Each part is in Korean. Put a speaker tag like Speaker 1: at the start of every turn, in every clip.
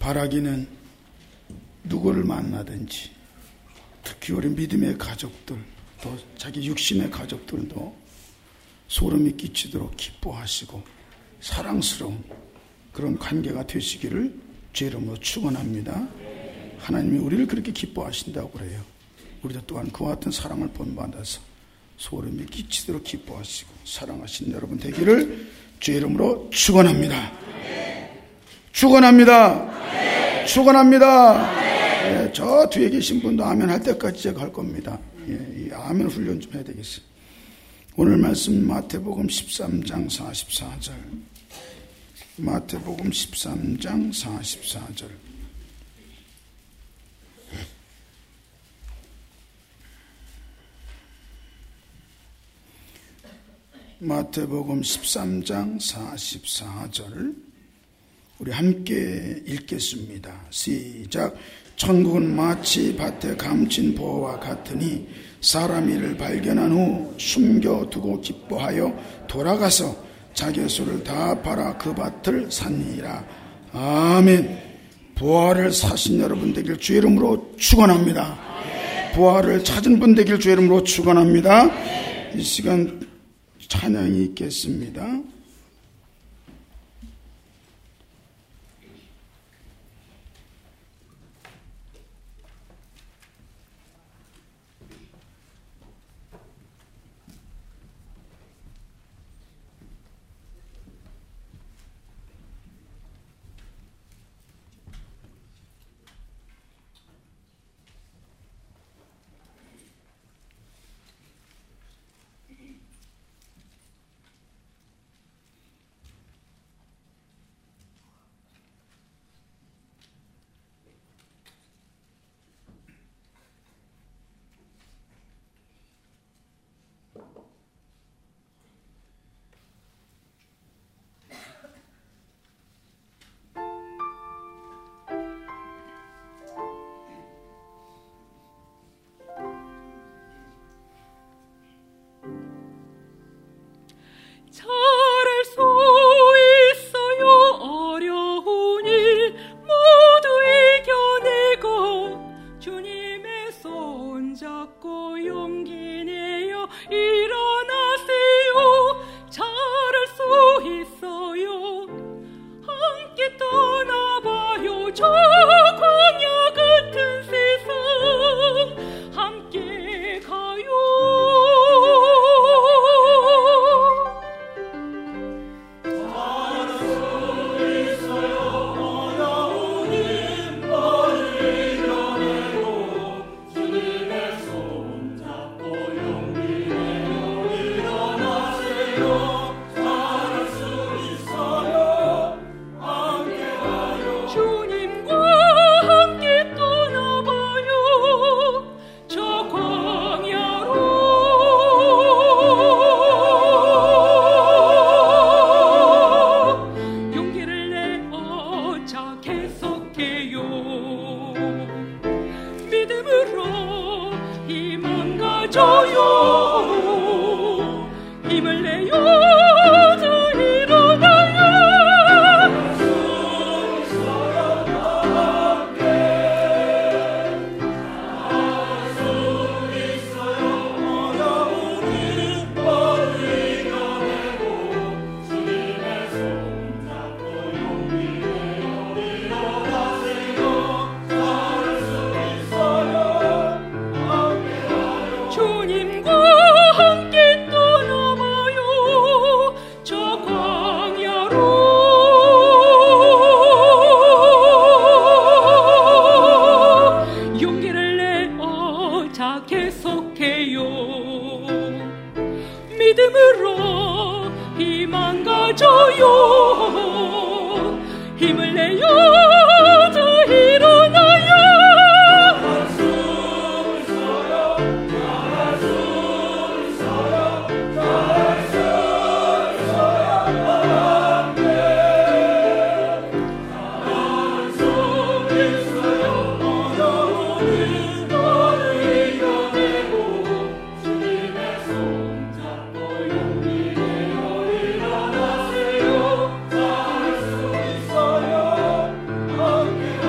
Speaker 1: 바라기는 누구를 만나든지, 특히 우리 믿음의 가족들, 또 자기 육신의 가족들도 소름이 끼치도록 기뻐하시고 사랑스러운 그런 관계가 되시기를 주의 이름으로 축원합니다. 하나님이 우리를 그렇게 기뻐하신다고 그래요. 우리도 또한 그와 같은 사랑을 본받아서 소름이 끼치도록 기뻐하시고 사랑하신 여러분 되기를 주의 이름으로 축원합니다. 축원합니다. 축원합니다. 예, 저 뒤에 계신 분도 아멘 할 때까지 제가 할 겁니다. 예, 이 아멘 훈련 좀 해야 되겠어요. 오늘 말씀 마태복음 13장 44절. 마태복음 13장 44절. 마태복음 13장 44절 우리 함께 읽겠습니다. 시작. 천국은 마치 밭에 감친 보와 같으니 사람 이를 발견한 후 숨겨두고 기뻐하여 돌아가서 자기의 소를 다 팔아 그 밭을 샀니라. 아멘. 부활을 사신 여러분 되길 주의 이름으로 축원합니다. 부활을 찾은 분 되길 주의 이름으로 축원합니다. 이 시간 찬양이 있겠습니다.
Speaker 2: 잘할 수 있어요. 어려운 일 모두 이겨내고 주님의 손 잡고 용기 내어 일어나세요. 잘할 수 있어요. 함께 떠나봐요. 저 광야 같은 세상 함께 가요. 힘을 내요. 저 일어나요. 믿음으로 희망 가져요. 힘을 내요. 저 일어나요. 할 수 있어요. 할 수 있어요. 할 수 있어요. 함께 할 수 있어요. 어려운 일 너를 이겨내고 주님의 손 잡고 용기 내어 일어나세요. 할 수 있어요. 함께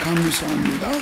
Speaker 1: 감사합니다.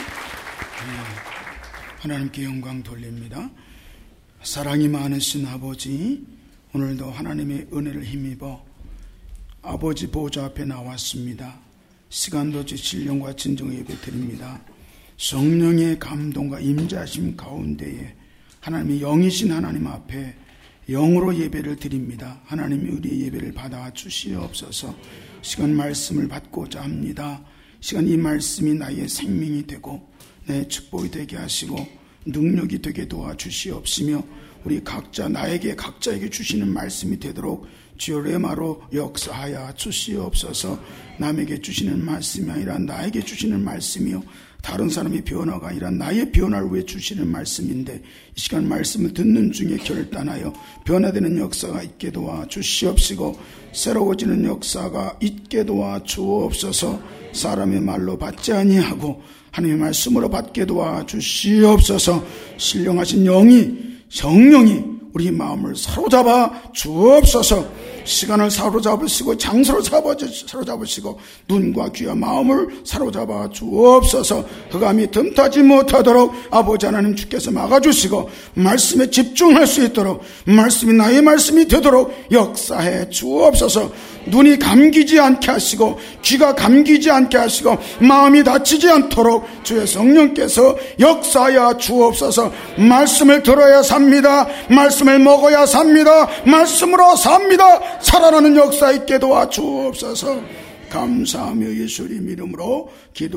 Speaker 1: 하나님께 영광 돌립니다. 사랑이 많으신 아버지, 오늘도 하나님의 은혜를 힘입어 아버지 보좌 앞에 나왔습니다. 시간도 주실 영과 진정의 예배 드립니다. 성령의 감동과 임재하심 가운데에 하나님의 영이신 하나님 앞에 영으로 예배를 드립니다. 하나님이 우리의 예배를 받아 주시옵소서. 시간 말씀을 받고자 합니다. 시간 이 말씀이 나의 생명이 되고 내 축복이 되게 하시고 능력이 되게 도와주시옵시며 우리 각자 나에게 각자에게 주시는 말씀이 되도록 주여 레마로 역사하여 주시옵소서. 남에게 주시는 말씀이 아니라 나에게 주시는 말씀이요 다른 사람의 변화가 아니라 나의 변화를 위해 주시는 말씀인데 이 시간 말씀을 듣는 중에 결단하여 변화되는 역사가 있게 도와주시옵시고 새로워지는 역사가 있게 도와주옵소서. 사람의 말로 받지 아니하고 하나님의 말씀으로 받게 도와주시옵소서. 신령하신 성령이 우리 마음을 사로잡아 주옵소서. 시간을 사로잡으시고 장소를 사로잡으시고 눈과 귀와 마음을 사로잡아 주옵소서. 흑암이 틈타지 못하도록 아버지 하나님 주께서 막아주시고 말씀에 집중할 수 있도록 말씀이 나의 말씀이 되도록 역사해 주옵소서. 눈이 감기지 않게 하시고 귀가 감기지 않게 하시고 마음이 다치지 않도록 주의 성령께서 역사하여 주옵소서. 말씀을 들어야 삽니다. 말씀을 먹어야 삽니다. 말씀으로 삽니다. 살아나는 역사 있게 도와주옵소서. 감사하며 예수님 이름으로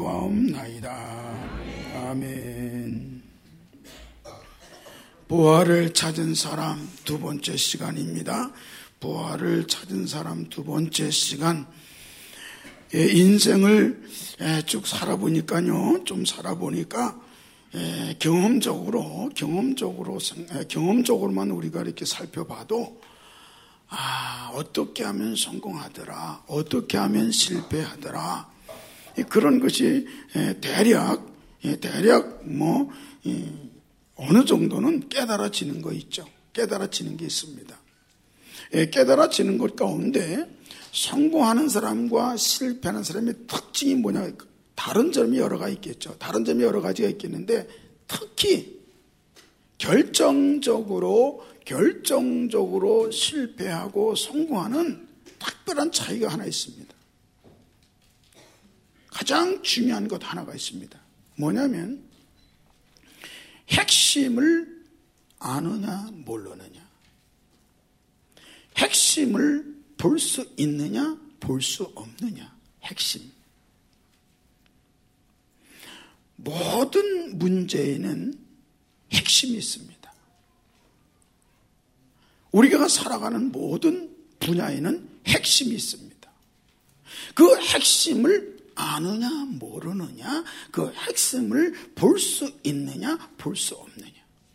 Speaker 1: 기도하옵나이다. 아멘. 부활을 찾은 사람 두 번째 시간입니다. 부활을 찾은 사람 두 번째 시간. 인생을 쭉 살아보니까요, 좀 살아보니까 경험적으로만 우리가 이렇게 살펴봐도 어떻게 하면 성공하더라, 어떻게 하면 실패하더라, 그런 것이 대략 어느 정도는 깨달아지는 거 있죠. 깨달아지는 게 있습니다. 깨달아지는 것 가운데 성공하는 사람과 실패하는 사람의 특징이 뭐냐, 다른 점이 여러 가지 있겠죠. 다른 점이 여러 가지가 있겠는데 특히 결정적으로 실패하고 성공하는 특별한 차이가 하나 있습니다. 가장 중요한 것 하나가 있습니다. 뭐냐면 핵심을 아느냐 모르느냐, 핵심을 볼 수 있느냐 볼 수 없느냐. 핵심. 모든 문제에는 핵심이 있습니다. 우리가 살아가는 모든 분야에는 핵심이 있습니다. 그 핵심을 아느냐 모르느냐, 그 핵심을 볼 수 있느냐 볼 수 없느냐.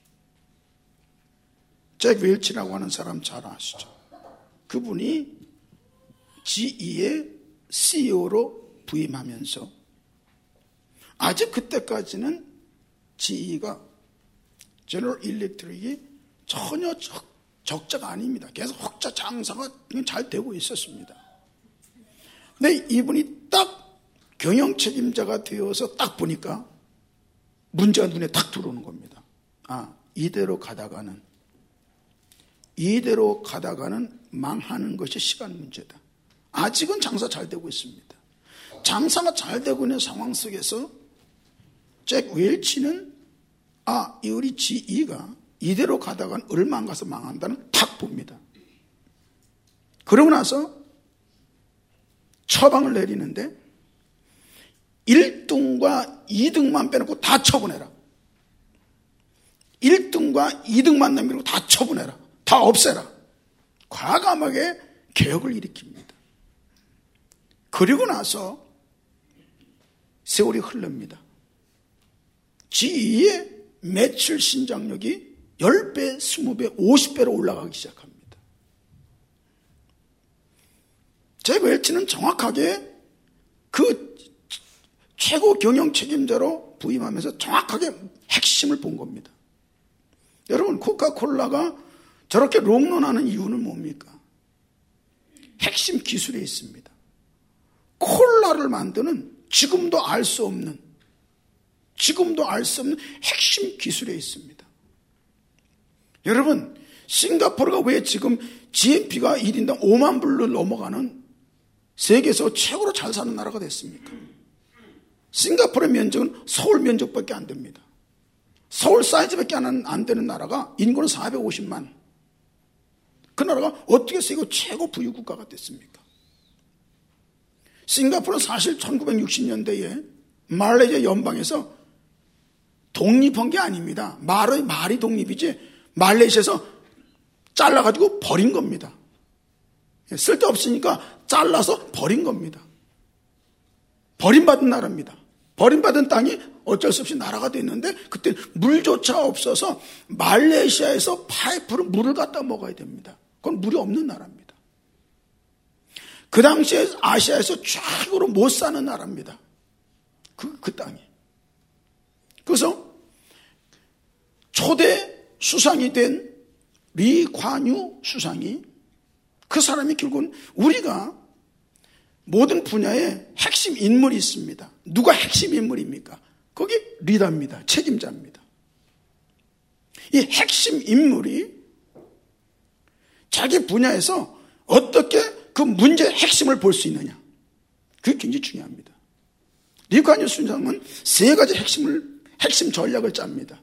Speaker 1: 잭 웰치라고 하는 사람 잘 아시죠? 그분이 GE의 CEO로 부임하면서 아직 그때까지는 GE가 제너럴 일렉트릭이 전혀 적자가 아닙니다. 계속 흑자 장사가 잘 되고 있었습니다. 근데 이분이 딱 경영 책임자가 되어서 딱 보니까 문제가 눈에 딱 들어오는 겁니다. 이대로 가다가는 망하는 것이 시간 문제다. 아직은 장사 잘 되고 있습니다. 장사가 잘 되고 있는 상황 속에서 잭 웰치는 우리 GE가 이대로 가다가는 얼마 안 가서 망한다는 탁 봅니다. 그러고 나서 처방을 내리는데 1등과 2등만 빼놓고 다 처분해라. 1등과 2등만 남기고 다 처분해라. 다 없애라. 과감하게 개혁을 일으킵니다. 그리고 나서 세월이 흐릅니다. GE의 매출 신장력이 10배, 20배, 50배로 올라가기 시작합니다. 잭 웰치는 정확하게 그 최고 경영 책임자로 부임하면서 정확하게 핵심을 본 겁니다. 여러분, 코카콜라가 저렇게 롱런하는 이유는 뭡니까? 핵심 기술에 있습니다. 콜라를 만드는 지금도 알 수 없는 지금도 알 수 없는 핵심 기술에 있습니다. 여러분, 싱가포르가 왜 지금 GNP가 1인당 5만 불을 넘어가는 세계에서 최고로 잘 사는 나라가 됐습니까? 싱가포르의 면적은 서울 면적밖에 안 됩니다. 서울 사이즈밖에 안 되는 나라가 인구는 450만. 그 나라가 어떻게 세계 최고 부유국가가 됐습니까? 싱가포르는 사실 1960년대에 말레이시아 연방에서 독립한 게 아닙니다. 말이 독립이지 말레이시아에서 잘라가지고 버린 겁니다. 쓸데없으니까 잘라서 버린 겁니다. 버림받은 나라입니다. 버림받은 땅이 어쩔 수 없이 나라가 됐는데 그때 물조차 없어서 말레이시아에서 파이프로 물을 갖다 먹어야 됩니다. 그건 물이 없는 나라입니다. 그 당시에 아시아에서 최고로 못 사는 나라입니다. 그 땅이. 그래서 초대 수상이 된 리관유 수상이, 그 사람이 결국은 우리가 모든 분야에 핵심 인물이 있습니다. 누가 핵심 인물입니까? 거기 리더입니다. 책임자입니다. 이 핵심 인물이 자기 분야에서 어떻게 그 문제의 핵심을 볼 수 있느냐, 그게 굉장히 중요합니다. 리관유 수상은 세 가지 핵심 전략을 짭니다.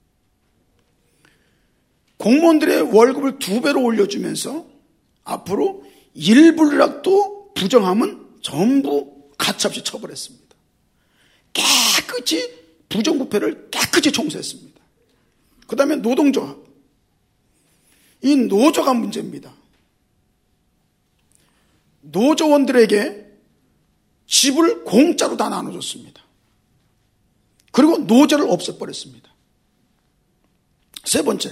Speaker 1: 공무원들의 월급을 2배로 올려주면서 앞으로 일불락도 부정하면 전부 가차없이 처벌했습니다. 깨끗이 부정부패를 깨끗이 청소했습니다. 그 다음에 노동조합. 이 노조가 문제입니다. 노조원들에게 집을 공짜로 다 나눠줬습니다. 그리고 노조를 없애버렸습니다. 세 번째,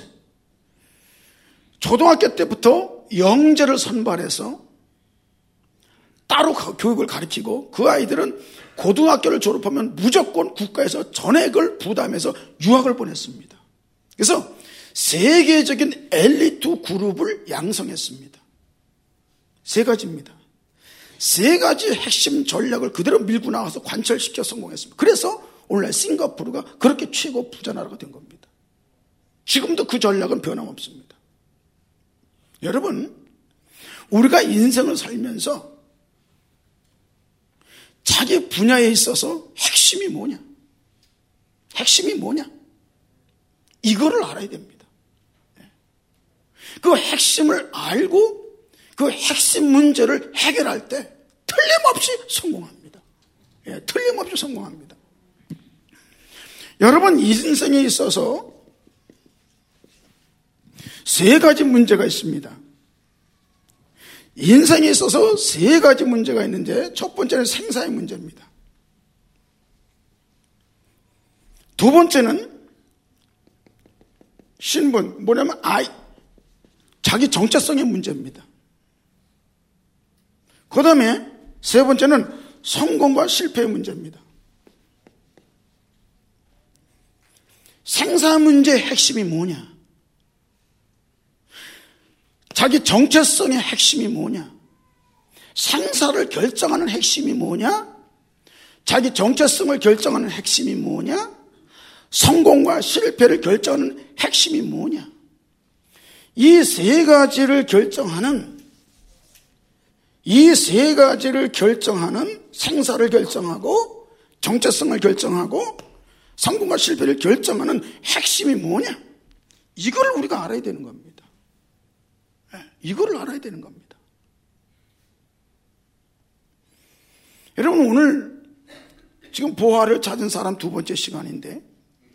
Speaker 1: 초등학교 때부터 영재를 선발해서 따로 교육을 가르치고 그 아이들은 고등학교를 졸업하면 무조건 국가에서 전액을 부담해서 유학을 보냈습니다. 그래서 세계적인 엘리트 그룹을 양성했습니다. 세 가지입니다. 세 가지 핵심 전략을 그대로 밀고 나가서 관철시켜 성공했습니다. 그래서 오늘날 싱가포르가 그렇게 최고 부자 나라가 된 겁니다. 지금도 그 전략은 변함없습니다. 여러분, 우리가 인생을 살면서 자기 분야에 있어서 핵심이 뭐냐? 핵심이 뭐냐? 이거를 알아야 됩니다. 그 핵심을 알고 그 핵심 문제를 해결할 때 틀림없이 성공합니다. 틀림없이 성공합니다. 여러분, 인생에 있어서 세 가지 문제가 있습니다. 인생에 있어서 세 가지 문제가 있는데 첫 번째는 생사의 문제입니다. 두 번째는 신분, 뭐냐면 자기 정체성의 문제입니다. 그 다음에 세 번째는 성공과 실패의 문제입니다. 생사 문제의 핵심이 뭐냐? 자기 정체성의 핵심이 뭐냐? 생사를 결정하는 핵심이 뭐냐? 자기 정체성을 결정하는 핵심이 뭐냐? 성공과 실패를 결정하는 핵심이 뭐냐? 이 세 가지를 결정하는 생사를 결정하고 정체성을 결정하고 성공과 실패를 결정하는 핵심이 뭐냐? 이걸 우리가 알아야 되는 겁니다. 이거를 알아야 되는 겁니다. 여러분, 오늘 지금 보화를 찾은 사람 두 번째 시간인데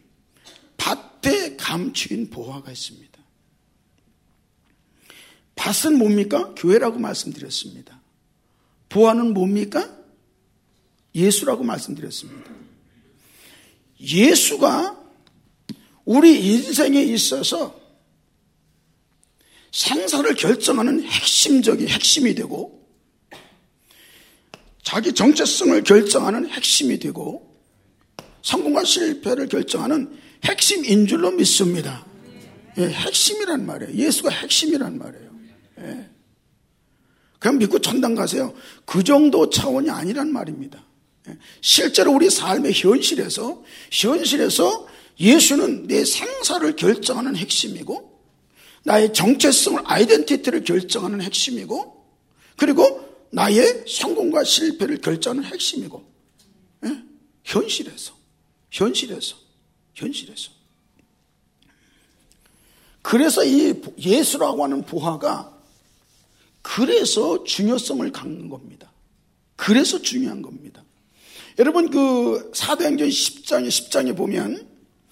Speaker 1: 밭에 감추인 보화가 있습니다. 밭은 뭡니까? 교회라고 말씀드렸습니다. 보화는 뭡니까? 예수라고 말씀드렸습니다. 예수가 우리 인생에 있어서 생사를 결정하는 핵심이 되고 자기 정체성을 결정하는 핵심이 되고 성공과 실패를 결정하는 핵심인 줄로 믿습니다. 핵심이란 말이에요. 예수가 핵심이란 말이에요. 그냥 믿고 천당 가세요. 그 정도 차원이 아니란 말입니다. 실제로 우리 삶의 현실에서 예수는 내 생사를 결정하는 핵심이고 나의 정체성을, 아이덴티티를 결정하는 핵심이고 그리고 나의 성공과 실패를 결정하는 핵심이고 현실에서 그래서 이 예수라고 하는 보화가 그래서 중요성을 갖는 겁니다. 그래서 중요한 겁니다. 여러분 그 사도행전 10장에 보면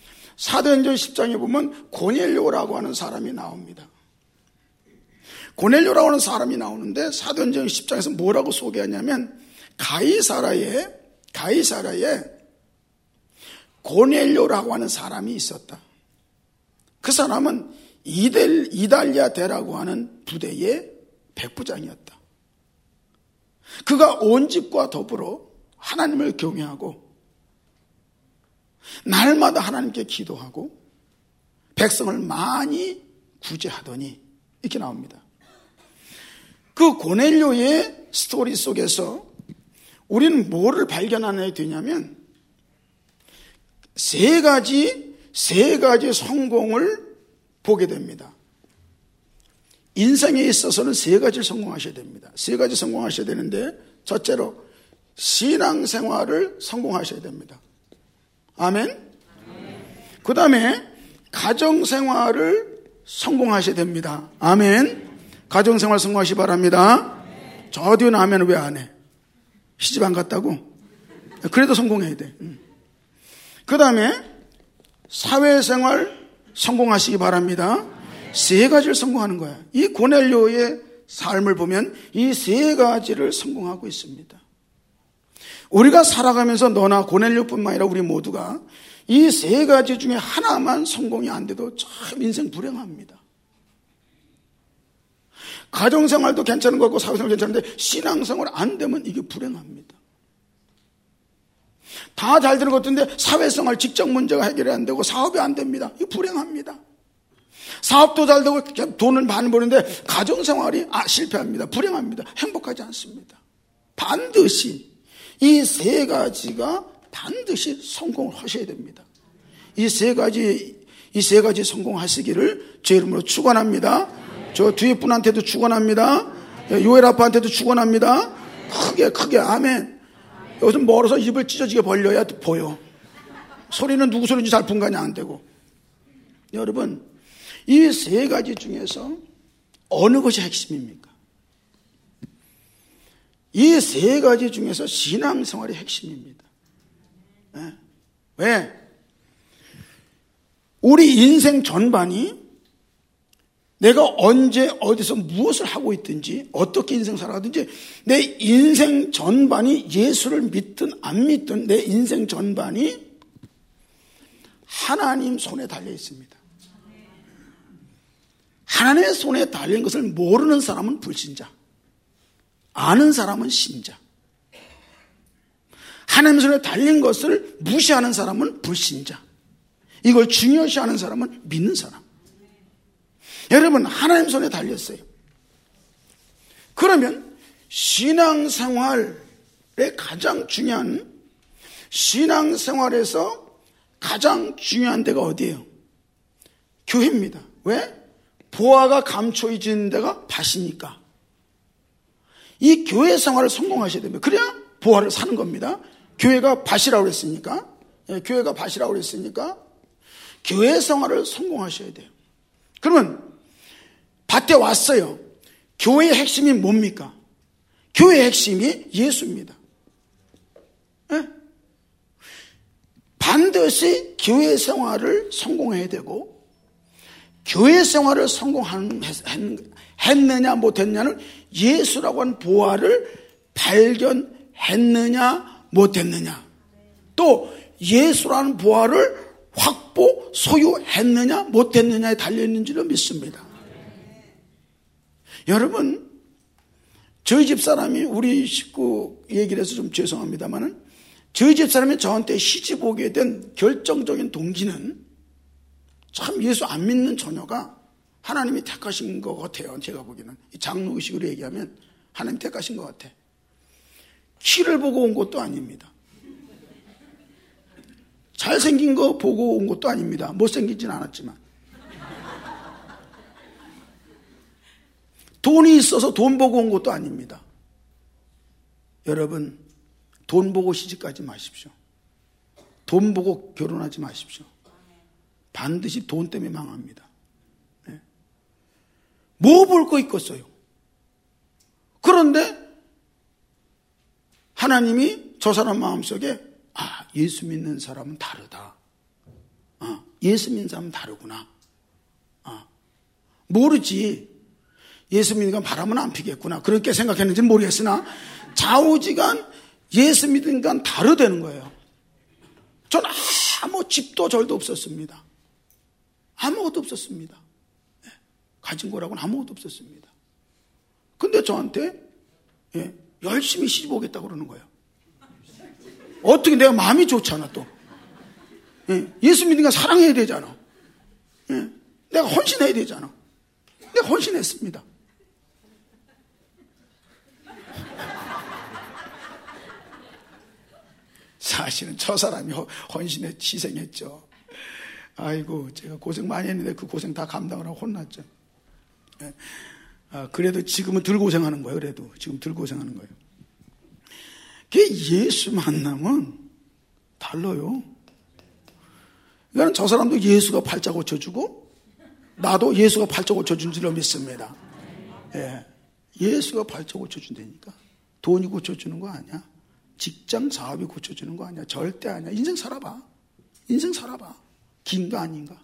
Speaker 1: 고넬료라고 하는 사람이 나옵니다. 고넬료라고 하는 사람이 나오는데 사도행전 10장에서 뭐라고 소개하냐면 가이사라에 고넬료라고 하는 사람이 있었다. 그 사람은 이달리아 대라고 하는 부대의 백부장이었다. 그가 온 집과 더불어 하나님을 경외하고 날마다 하나님께 기도하고 백성을 많이 구제하더니 이렇게 나옵니다. 그 고넬료의 스토리 속에서 우리는 뭐를 발견하게 되냐면 세 가지 성공을 보게 됩니다. 인생에 있어서는 세 가지를 성공하셔야 됩니다. 세 가지 성공하셔야 되는데 첫째로 신앙생활을 성공하셔야 됩니다. 아멘? 그 다음에 가정생활을 성공하셔야 됩니다. 아멘? 가정생활 성공하시기 바랍니다. 저 뒤는 아멘 왜 안 해? 시집 안 갔다고? 그래도 성공해야 돼. 그 다음에 사회생활 성공하시기 바랍니다. 세 가지를 성공하는 거야. 이 고넬료의 삶을 보면 이 세 가지를 성공하고 있습니다. 우리가 살아가면서 너나 고넬료뿐만 아니라 우리 모두가 이 세 가지 중에 하나만 성공이 안 돼도 참 인생 불행합니다. 가정생활도 괜찮은 것 같고 사회생활 괜찮은데 신앙생활 안 되면 이게 불행합니다. 다 잘 되는 것 같은데 사회생활, 직장 문제가 해결이 안 되고 사업이 안 됩니다. 이거 불행합니다. 사업도 잘 되고 돈을 많이 버는데 가정생활이 실패합니다. 불행합니다. 행복하지 않습니다. 반드시 이 세 가지가 반드시 성공을 하셔야 됩니다. 이 세 가지 성공하시기를 제 이름으로 축원합니다. 저 뒤에 분한테도 축원합니다. 요엘 아빠한테도 축원합니다. 크게 아멘. 여기서 멀어서 입을 찢어지게 벌려야 보여. 소리는 누구 소리인지 잘 분간이 안 되고. 여러분 이 세 가지 중에서 어느 것이 핵심입니까? 이 세 가지 중에서 신앙생활이 핵심입니다. 왜? 우리 인생 전반이 내가 언제 어디서 무엇을 하고 있든지 어떻게 인생 살아가든지 내 인생 전반이 예수를 믿든 안 믿든 내 인생 전반이 하나님 손에 달려 있습니다. 하나님의 손에 달린 것을 모르는 사람은 불신자, 아는 사람은 신자. 하나님 손에 달린 것을 무시하는 사람은 불신자, 이걸 중요시하는 사람은 믿는 사람. 여러분 하나님 손에 달렸어요. 그러면 신앙생활에 가장 중요한, 신앙생활에서 가장 중요한 데가 어디예요? 교회입니다. 왜? 보화가 감춰진 데가 밭이니까. 이 교회 생활을 성공하셔야 됩니다. 그래야 보화를 사는 겁니다. 교회가 밭이라고 그랬으니까, 교회가 밭이라고 그랬으니까 교회 생활을 성공하셔야 돼요. 그러면 밭에 왔어요. 교회의 핵심이 뭡니까? 교회의 핵심이 예수입니다. 네? 반드시 교회 생활을 성공해야 되고, 교회 생활을 성공했느냐 못했느냐는 예수라고 하는 보화를 발견했느냐 못했느냐, 또 예수라는 보화를 확보, 소유했느냐 못했느냐에 달려있는 줄로 믿습니다. 여러분, 저희 집사람이, 우리 식구 얘기를 해서 좀 죄송합니다만은, 저희 집사람이 저한테 시집 오게 된 결정적인 동기는 참 예수 안 믿는 처녀가 하나님이 택하신 것 같아요. 제가 보기에는 장로의식으로 얘기하면 하나님 택하신 것 같아. 키를 보고 온 것도 아닙니다. 잘생긴 거 보고 온 것도 아닙니다. 못생기진 않았지만. 돈이 있어서 돈 보고 온 것도 아닙니다. 여러분, 돈 보고 시집가지 마십시오. 돈 보고 결혼하지 마십시오. 반드시 돈 때문에 망합니다. 네. 뭐 볼 거 있겠어요. 그런데 하나님이 저 사람 마음속에 예수 믿는 사람은 다르다. 예수 믿는 사람은 다르구나. 모르지. 예수 믿는 건 바람은 안 피겠구나. 그렇게 생각했는지는 모르겠으나 좌우지간 예수 믿는 건 다르다는 거예요. 전 아무 집도 절도 없었습니다. 아무것도 없었습니다. 가진 거라고는 아무것도 없었습니다. 근데 저한테 열심히 시집 오겠다고 그러는 거예요. 어떻게 내가 마음이 좋잖아 또. 예수 믿는 건 사랑해야 되잖아. 내가 헌신해야 되잖아. 내가 헌신했습니다. 사실은 저 사람이 헌신에 희생했죠. 아이고, 제가 고생 많이 했는데 그 고생 다 감당을 하고 혼났죠. 그래도 지금은 덜 고생하는 거예요. 그래도 지금 덜 고생하는 거예요. 예수 만나면 달라요. 그러니까 저 사람도 예수가 팔자 고쳐주고 나도 예수가 팔자 고쳐준 줄로 믿습니다. 예수가 팔자 고쳐준다니까. 돈이 고쳐주는 거 아니야. 직장 사업이 고쳐주는 거 아니야. 절대 아니야. 인생 살아봐. 인생 살아봐. 긴가 아닌가.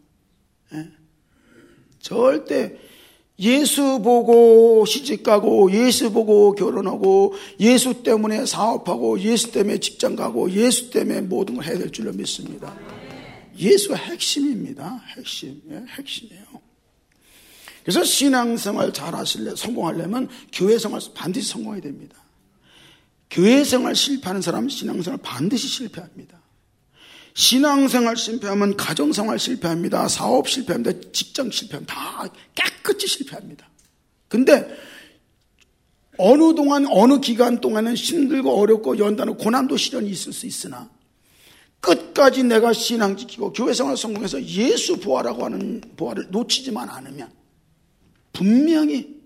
Speaker 1: 절대 예수 보고 시집가고 예수 보고 결혼하고 예수 때문에 사업하고 예수 때문에 직장 가고 예수 때문에 모든 걸 해야 될 줄로 믿습니다. 예수가 핵심입니다. 핵심이에요. 그래서 신앙생활 잘 하실래, 성공하려면 교회생활 반드시 성공해야 됩니다. 교회생활 실패하는 사람은 신앙생활 반드시 실패합니다. 신앙생활 실패하면 가정생활 실패합니다. 사업 실패합니다. 직장 실패합니다. 다 깨끗이 실패합니다. 근데 어느 동안 어느 기간 동안은 힘들고 어렵고 연단하고 고난도 시련이 있을 수 있으나 끝까지 내가 신앙 지키고 교회생활 성공해서 예수 부활하고 하는 부활을 놓치지만 않으면 분명히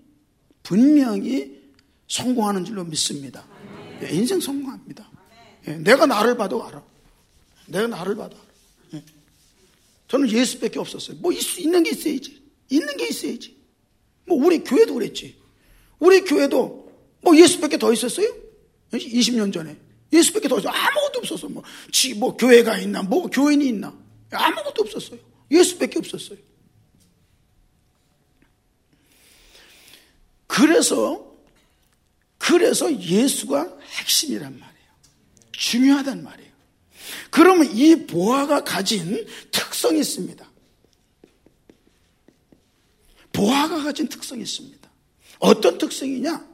Speaker 1: 성공하는 줄로 믿습니다. 인생 성공합니다. 내가 나를 봐도 알아. 내가 나를 봐도 알아. 저는 예수밖에 없었어요. 뭐 있는 게 있어야지. 있는 게 있어야지. 뭐 우리 교회도 그랬지. 우리 교회도 뭐 예수밖에 더 있었어요? 20년 전에 예수밖에 더 있었어요. 아무것도 없었어. 뭐 교회가 있나, 뭐 교인이 있나, 아무것도 없었어요. 예수밖에 없었어요. 그래서 예수가 핵심이란 말이에요. 중요하단 말이에요. 그러면 이 보아가 가진 특성이 있습니다. 보아가 가진 특성이 있습니다. 어떤 특성이냐?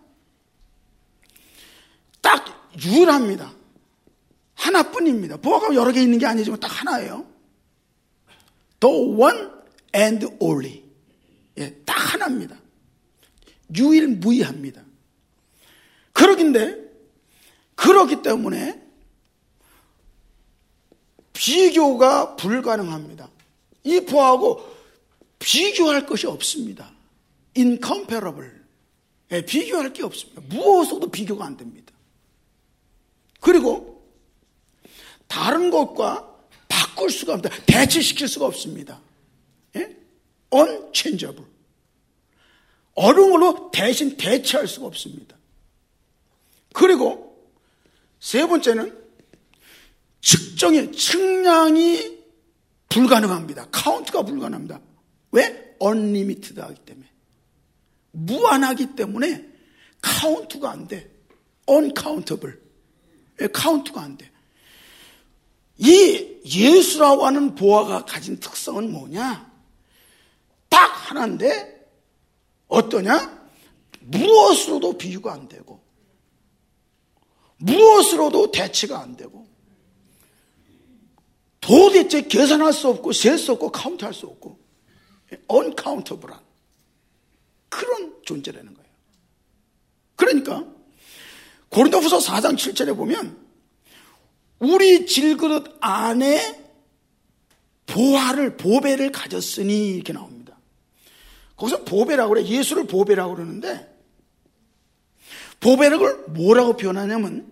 Speaker 1: 딱 유일합니다. 하나뿐입니다. 보아가 여러 개 있는 게 아니지만 딱 하나예요. The one and only. 딱 하나입니다. 유일무이합니다. 그렇기 때문에 비교가 불가능합니다. 이 보아하고 비교할 것이 없습니다. incomparable. 비교할 게 없습니다. 무엇으로도 비교가 안 됩니다. 그리고 다른 것과 바꿀 수가 없습니다. 대체시킬 수가 없습니다. unchangeable. 어느 걸로 대신 대체할 수가 없습니다. 그리고 세 번째는 측량이 불가능합니다. 카운트가 불가능합니다. 왜? unlimited 하기 때문에. 무한하기 때문에 카운트가 안 돼. uncountable. 카운트가 안 돼. 이 예수라고 하는 보아가 가진 특성은 뭐냐? 딱 하나인데 어떠냐? 무엇으로도 비교가 안 되고 무엇으로도 대치가 안 되고 도대체 계산할 수 없고 셀 수 없고 카운트할 수 없고 uncountable한 그런 존재라는 거예요. 그러니까 고린도후서 4장 7절에 보면 우리 질그릇 안에 보배를 가졌으니 이렇게 나옵니다. 거기서 보배라고 그래. 예수를 보배라고 그러는데 보배를 뭐라고 표현하냐면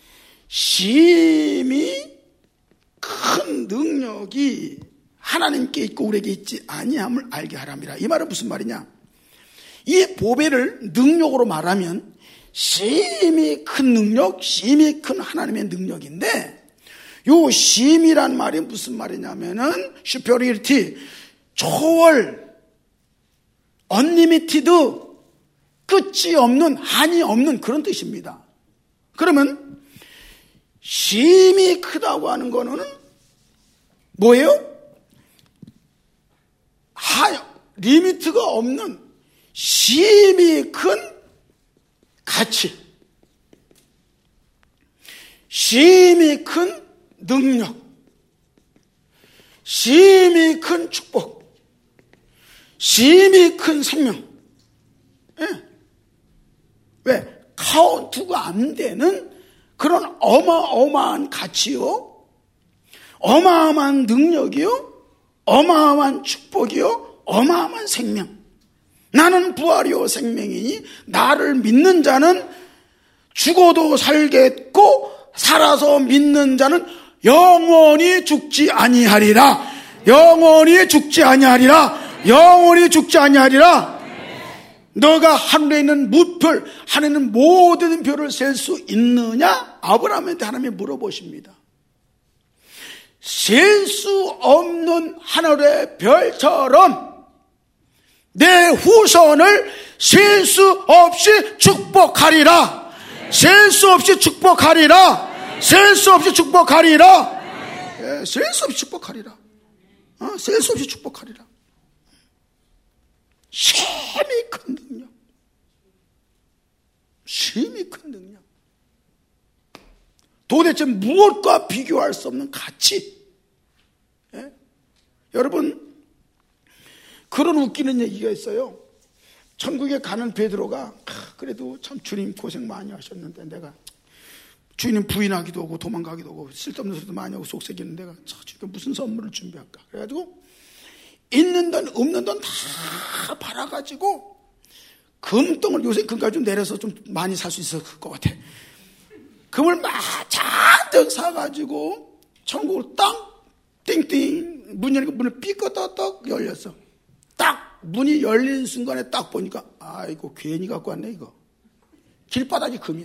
Speaker 1: 심히 큰 능력이 하나님께 있고 우리에게 있지 아니함을 알게 하람이라. 이 말은 무슨 말이냐? 이 보배를 능력으로 말하면 심히 큰 능력, 심히 큰 하나님의 능력인데 요 심이란 말이 무슨 말이냐면은 superiority, 초월, unlimited, 끝이 없는, 한이 없는 그런 뜻입니다. 그러면 심이 크다고 하는 거는 뭐예요? 리미트가 없는 심히 큰 가치, 심히 큰 능력, 심히 큰 축복, 심히 큰 생명. 예. 왜? 카운트가 안 되는 그런 어마어마한 가치요, 어마어마한 능력이요, 어마어마한 축복이요, 어마어마한 생명. 나는 부활이요 생명이니 나를 믿는 자는 죽어도 살겠고 살아서 믿는 자는 영원히 죽지 아니하리라. 영원히 죽지 아니하리라. 영원히 죽지 아니하리라. 너가 하늘에 있는 무별, 하늘에 있는 모든 별을 셀 수 있느냐? 아브라함한테 하나님이 물어보십니다. 셀 수 없는 하늘의 별처럼 내 후손을 셀 수 없이 축복하리라. 셀 수 없이 축복하리라. 셀 수 없이 축복하리라. 셀 수 없이 축복하리라. 셀 수 없이 축복하리라. 심히 큰 능력. 심히 큰 능력. 도대체 무엇과 비교할 수 없는 가치. 예? 여러분, 그런 웃기는 얘기가 있어요. 천국에 가는 베드로가 그래도 참 주님 고생 많이 하셨는데 내가 주님 부인하기도 하고 도망가기도 하고 쓸데없는 소리도 많이 하고 속삭이는 내가 주님께 무슨 선물을 준비할까. 그래가지고 있는 돈 없는 돈 다 팔아가지고 금덩을, 요새 금까지 좀 내려서 좀 많이 살 수 있을 것 같아. 금을 막 잔뜩 사가지고 천국을 딱 띵띵 문 열리고 문을 삐끗떡 열렸어. 딱 문이 열린 순간에 딱 보니까 아이고 괜히 갖고 왔네. 이거 길바닥이 금이야.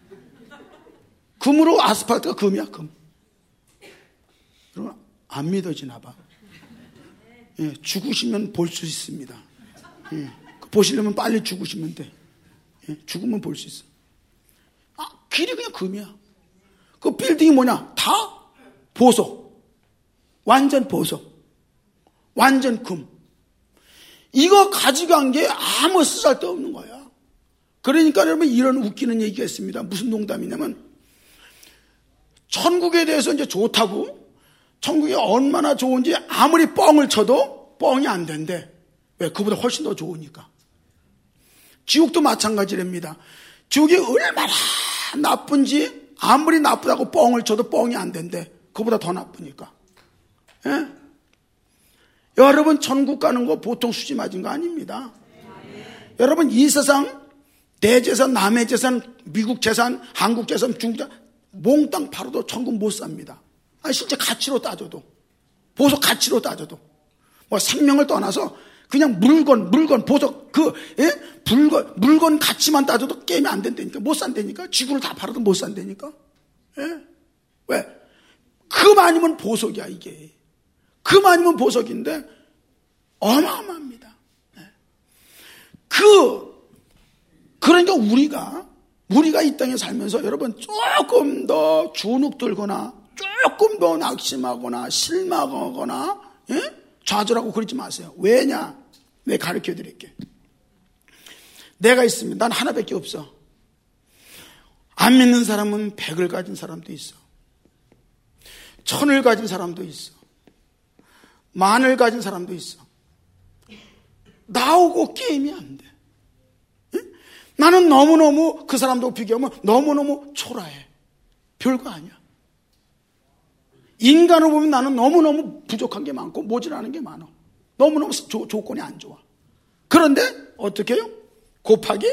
Speaker 1: 금으로 아스팔트가 금이야. 금. 그러면 안 믿어지나 봐. 예, 죽으시면 볼 수 있습니다. 예, 보시려면 빨리 죽으시면 돼. 예, 죽으면 볼 수 있어. 길이 그냥 금이야. 그 빌딩이 뭐냐? 다 보석. 완전 보석. 완전 금. 이거 가져간 게 아무 쓰잘데 없는 거야. 그러니까 여러분 이런 웃기는 얘기가 있습니다. 무슨 농담이냐면 천국에 대해서 이제 좋다고, 천국이 얼마나 좋은지 아무리 뻥을 쳐도 뻥이 안 된대. 왜? 그보다 훨씬 더 좋으니까. 지옥도 마찬가지랍니다. 지옥이 얼마나 나쁜지 아무리 나쁘다고 뻥을 쳐도 뻥이 안 된대. 그보다 더 나쁘니까. 예? 여러분 천국 가는 거 보통 수지 맞은 거 아닙니다. 여러분 이 세상 내 재산, 남의 재산, 미국 재산, 한국 재산, 중국 재산 몽땅 팔아도 천국 못 삽니다. 실제 가치로 따져도, 보석 가치로 따져도, 뭐 생명을 떠나서 그냥 물건, 보석, 물건 가치만 따져도 게임이 안 된다니까. 못 산다니까. 지구를 다 팔아도 못 산다니까. 예? 왜? 금 아니면 보석이야, 이게. 금 아니면 보석인데, 어마어마합니다. 예. 그러니까 우리가 이 땅에 살면서 여러분 조금 더 주눅 들거나, 조금 더 낙심하거나, 실망하거나, 예? 좌절하고 그러지 마세요. 왜냐? 내가 가르쳐 드릴게. 내가 있으면 난 하나밖에 없어. 안 믿는 사람은 100을 가진 사람도 있어. 1000을 가진 사람도 있어. 10,000을 가진 사람도 있어. 나오고 게임이 안 돼. 응? 나는 너무너무 그 사람도 비교하면 너무너무 초라해. 별거 아니야. 인간으로 보면 나는 너무너무 부족한 게 많고 모자라는 게 많아. 너무너무 조건이 안 좋아. 그런데 어떻게 해요? 곱하기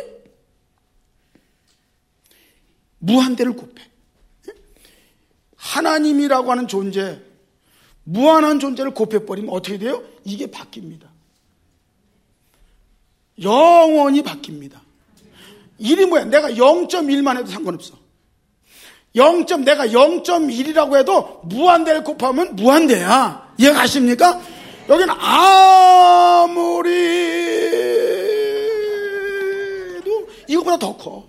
Speaker 1: 무한대를 곱해. 하나님이라고 하는 존재, 무한한 존재를 곱해버리면 어떻게 돼요? 이게 바뀝니다. 영원히 바뀝니다. 일이 뭐야? 내가 0.1만 해도 상관없어. 내가 0.1이라고 해도 무한대를 곱하면 무한대야. 이해가십니까? 여기는 아무리 해도 이거보다 더 커.